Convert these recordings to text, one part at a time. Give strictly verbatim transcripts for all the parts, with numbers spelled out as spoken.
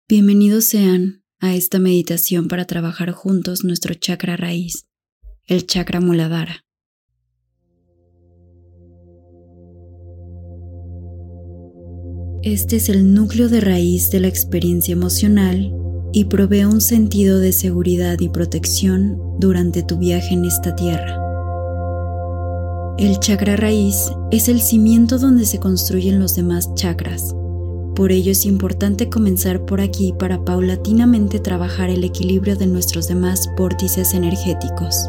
Bienvenidos sean a esta meditación para trabajar juntos nuestro chakra raíz, el chakra Muladhara. Este es el núcleo de raíz de la experiencia emocional y provee un sentido de seguridad y protección durante tu viaje en esta tierra. El chakra raíz es el cimiento donde se construyen los demás chakras. Por ello es importante comenzar por aquí para paulatinamente trabajar el equilibrio de nuestros demás vórtices energéticos.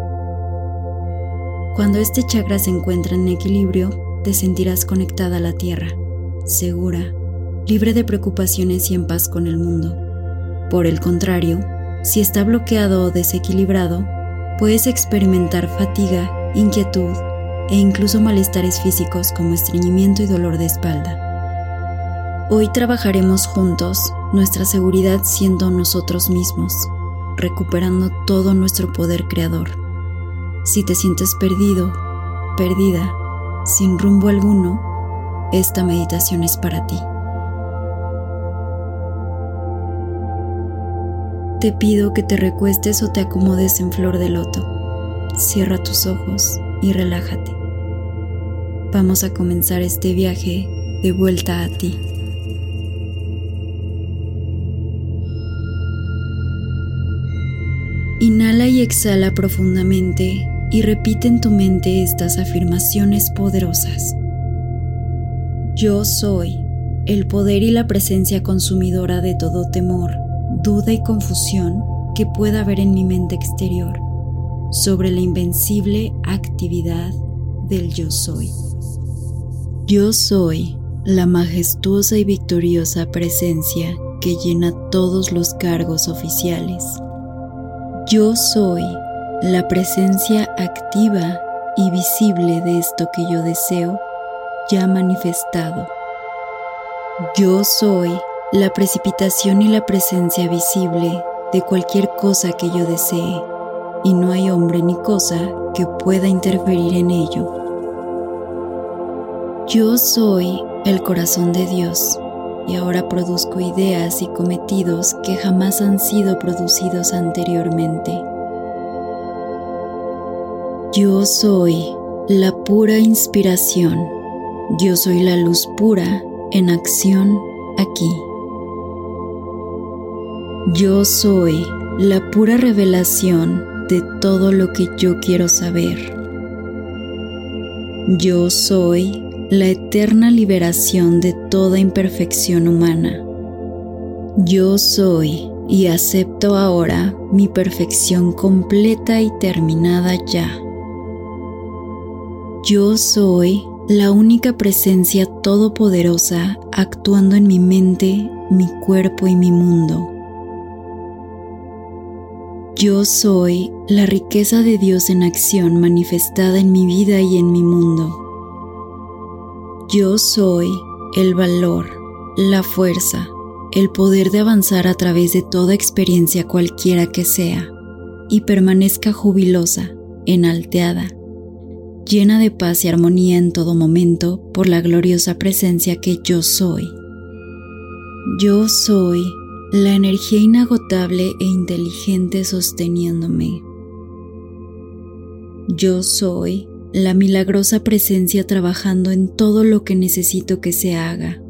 Cuando este chakra se encuentra en equilibrio, te sentirás conectada a la tierra, segura, libre de preocupaciones y en paz con el mundo. Por el contrario, si está bloqueado o desequilibrado, puedes experimentar fatiga, inquietud e incluso malestares físicos como estreñimiento y dolor de espalda. Hoy trabajaremos juntos nuestra seguridad siendo nosotros mismos, recuperando todo nuestro poder creador. Si te sientes perdido, perdida, sin rumbo alguno, esta meditación es para ti. Te pido que te recuestes o te acomodes en flor de loto. Cierra tus ojos y relájate. Vamos a comenzar este viaje de vuelta a ti. Inhala y exhala profundamente y repite en tu mente estas afirmaciones poderosas. Yo soy el poder y la presencia consumidora de todo temor, duda y confusión que pueda haber en mi mente exterior sobre la invencible actividad del yo soy. Yo soy la majestuosa y victoriosa presencia que llena todos los cargos oficiales. Yo soy la presencia activa y visible de esto que yo deseo ya manifestado. Yo soy la precipitación y la presencia visible de cualquier cosa que yo desee, y no hay hombre ni cosa que pueda interferir en ello. Yo soy el corazón de Dios, y ahora produzco ideas y cometidos que jamás han sido producidos anteriormente. Yo soy la pura inspiración. Yo soy la luz pura en acción aquí. Yo soy la pura revelación de todo lo que yo quiero saber. Yo soy la eterna liberación de toda imperfección humana. Yo soy y acepto ahora mi perfección completa y terminada ya. Yo soy la única presencia todopoderosa actuando en mi mente, mi cuerpo y mi mundo. Yo soy la riqueza de Dios en acción manifestada en mi vida y en mi mundo. Yo soy el valor, la fuerza, el poder de avanzar a través de toda experiencia cualquiera que sea, y permanezca jubilosa, enalteada, llena de paz y armonía en todo momento por la gloriosa presencia que yo soy. Yo soy la energía inagotable e inteligente sosteniéndome. Yo soy la milagrosa presencia trabajando en todo lo que necesito que se haga.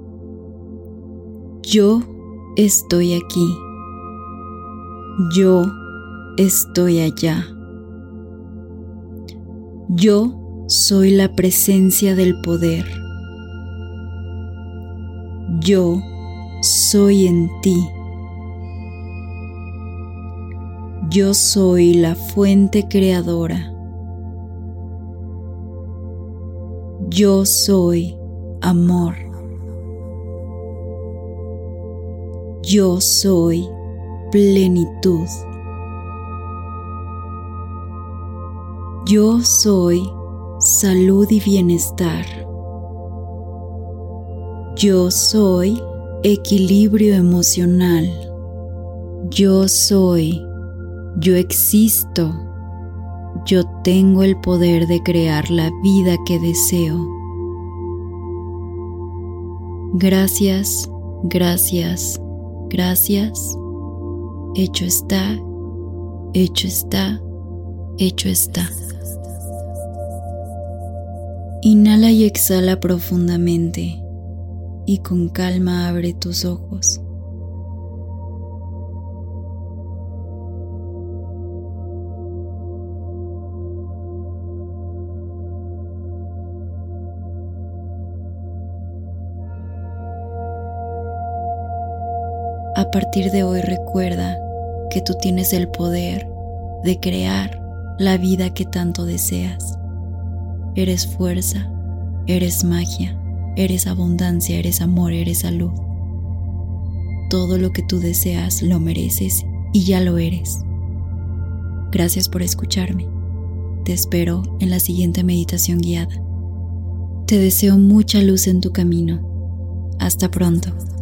Yo estoy aquí. Yo estoy allá. Yo soy la presencia del poder. Yo soy en ti. Yo soy la fuente creadora. Yo soy amor. Yo soy plenitud. Yo soy salud y bienestar. Yo soy equilibrio emocional. Yo soy, yo existo. Yo tengo el poder de crear la vida que deseo. Gracias, gracias, Gracias. Hecho está. Hecho está. Hecho está. Inhala y exhala profundamente y con calma abre tus ojos. A partir de hoy recuerda que tú tienes el poder de crear la vida que tanto deseas. Eres fuerza, eres magia, eres abundancia, eres amor, eres salud. Todo lo que tú deseas lo mereces y ya lo eres. Gracias por escucharme. Te espero en la siguiente meditación guiada. Te deseo mucha luz en tu camino. Hasta pronto.